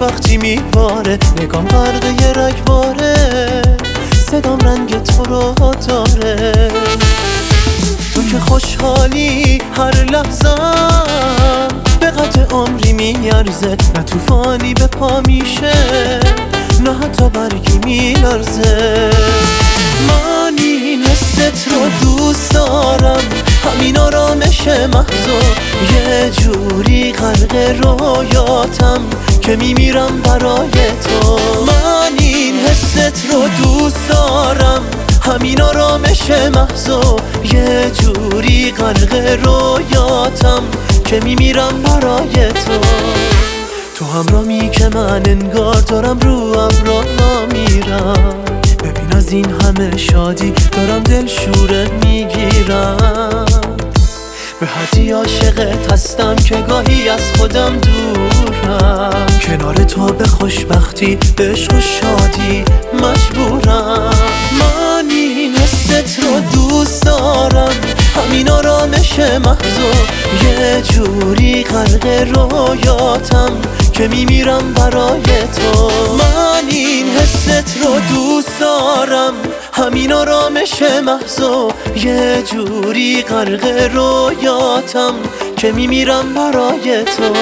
وقتی میباره، نگام غرق یه رگباره، صدام رنگ تو رو داره. تو که خوشحالی هر لحظم به قطع عمری میارزه، نه توفانی به پا میشه نه حتی برگی میلرزه. من این حست رو دوست دارم، همین آرامش محض و یه جوری غرق رویاتم که میمیرم برای تو. من این حست رو دوست دارم، همین آرامش محض و یه جوری غرق رویاتم که میمیرم برای تو. تو همرامی که من انگار دارم رو ابرا میرم، ببین از این همه شادی دارم دلشوره میگیرم. به حدی عاشقت هستم که گاهی از خودم دورم، کنار تو به خوشبختی به عشق و شادی مجبورم. من این حست رو دوست دارم، همین آرامش محض و یه جوری غرق رویاتم که میمیرم برای تو. من این حست رو دوست دارم، همین آرامش محض و یه جوری غرق رویاتم که میمیرم برای تو.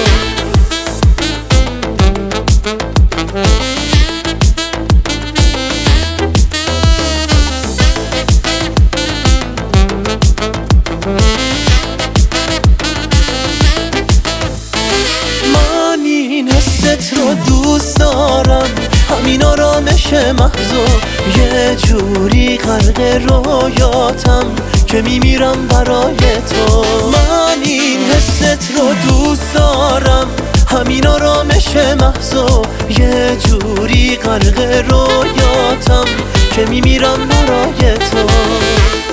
این حست رو دوست دارم، همین آرامش محض و یه جوری غرق رویاتم که میمیرم برای تو. من این حست رو دوست دارم، همین آرامش محض و یه جوری غرق رویاتم که میمیرم برای تو.